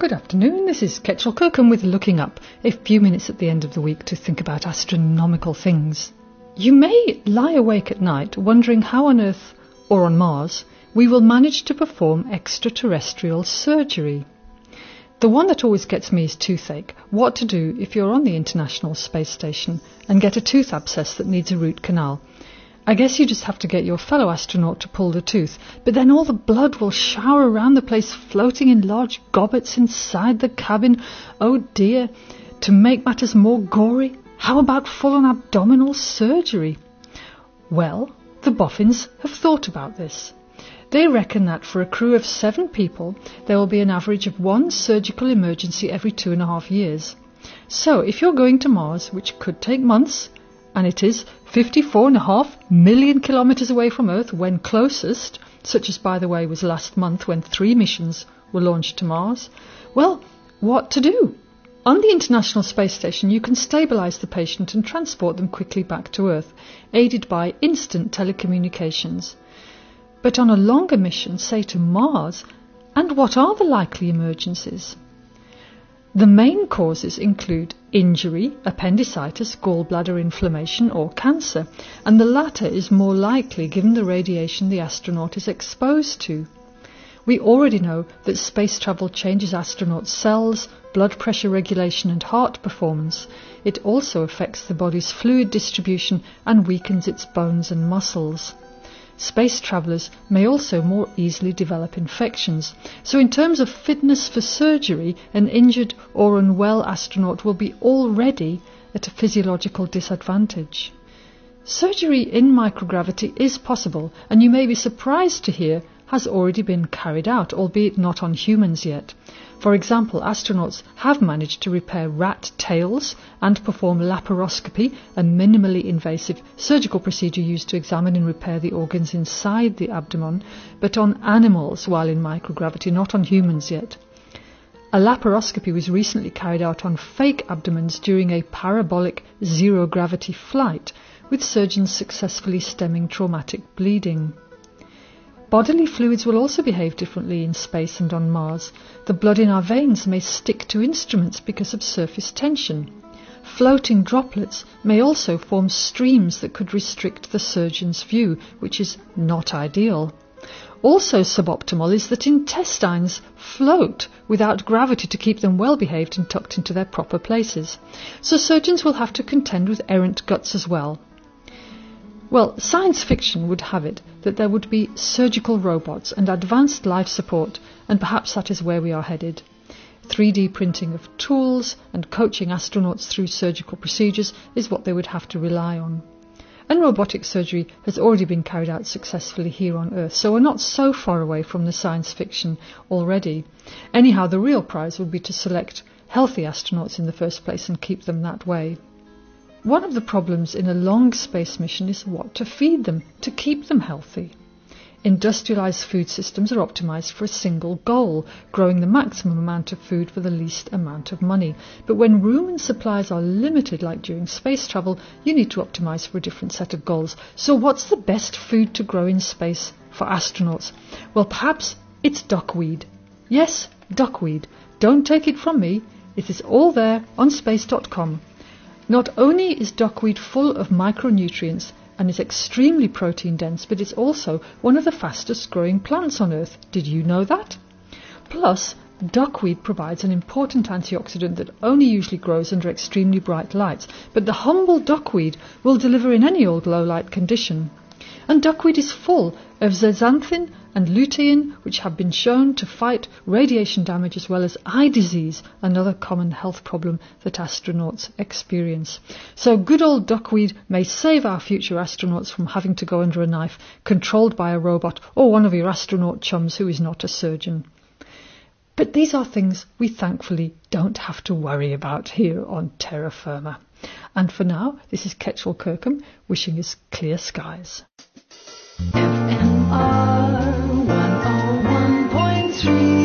Good afternoon, this is Ketchel Kirkham with Looking Up, a few minutes at the end of the week to think about astronomical things. You may lie awake at night wondering how on Earth, or on Mars, we will manage to perform extraterrestrial surgery. The one that always gets me is toothache. What to do if you're on the International Space Station and get a tooth abscess that needs a root canal. I guess you just have to get your fellow astronaut to pull the tooth, but then all the blood will shower around the place, floating in large gobbets inside the cabin. Oh dear, to make matters more gory, how about full-on abdominal surgery? Well, the boffins have thought about this. They reckon that for a crew of 7 people, there will be an average of 1 surgical emergency every 2.5 years. So if you're going to Mars, which could take months, and it is 54.5 million kilometres away from Earth when closest, such as, by the way, was last month when 3 missions were launched to Mars, well, what to do? On the International Space Station, you can stabilise the patient and transport them quickly back to Earth, aided by instant telecommunications. But on a longer mission, say to Mars, and what are the likely emergencies? The main causes include injury, appendicitis, gallbladder inflammation or cancer, and the latter is more likely given the radiation the astronaut is exposed to. We already know that space travel changes astronauts' cells, blood pressure regulation and heart performance. It also affects the body's fluid distribution and weakens its bones and muscles. Space travellers may also more easily develop infections. So in terms of fitness for surgery, an injured or unwell astronaut will be already at a physiological disadvantage. Surgery in microgravity is possible, and you may be surprised to hear has already been carried out, albeit not on humans yet. For example, astronauts have managed to repair rat tails and perform laparoscopy, a minimally invasive surgical procedure used to examine and repair the organs inside the abdomen, but on animals while in microgravity, not on humans yet. A laparoscopy was recently carried out on fake abdomens during a parabolic zero-gravity flight, with surgeons successfully stemming traumatic bleeding. Bodily fluids will also behave differently in space and on Mars. The blood in our veins may stick to instruments because of surface tension. Floating droplets may also form streams that could restrict the surgeon's view, which is not ideal. Also suboptimal is that intestines float without gravity to keep them well behaved and tucked into their proper places. So surgeons will have to contend with errant guts as well. Well, science fiction would have it that there would be surgical robots and advanced life support, and perhaps that is where we are headed. 3D printing of tools and coaching astronauts through surgical procedures is what they would have to rely on. And robotic surgery has already been carried out successfully here on Earth, so we're not so far away from the science fiction already. Anyhow, the real prize would be to select healthy astronauts in the first place and keep them that way. One of the problems in a long space mission is what to feed them to keep them healthy. Industrialised food systems are optimised for a single goal, growing the maximum amount of food for the least amount of money. But when room and supplies are limited, like during space travel, you need to optimise for a different set of goals. So what's the best food to grow in space for astronauts? Well, perhaps it's duckweed. Yes, duckweed. Don't take it from me. It is all there on space.com. Not only is duckweed full of micronutrients and is extremely protein dense, but it's also one of the fastest growing plants on Earth. Did you know that? Plus, duckweed provides an important antioxidant that only usually grows under extremely bright lights, but the humble duckweed will deliver in any old low light condition. And duckweed is full of zeaxanthin and lutein, which have been shown to fight radiation damage as well as eye disease, another common health problem that astronauts experience. So good old duckweed may save our future astronauts from having to go under a knife controlled by a robot or one of your astronaut chums who is not a surgeon. But these are things we thankfully don't have to worry about here on Terra Firma. And for now, this is Ketchel Kirkham wishing us clear skies. FMR 101.3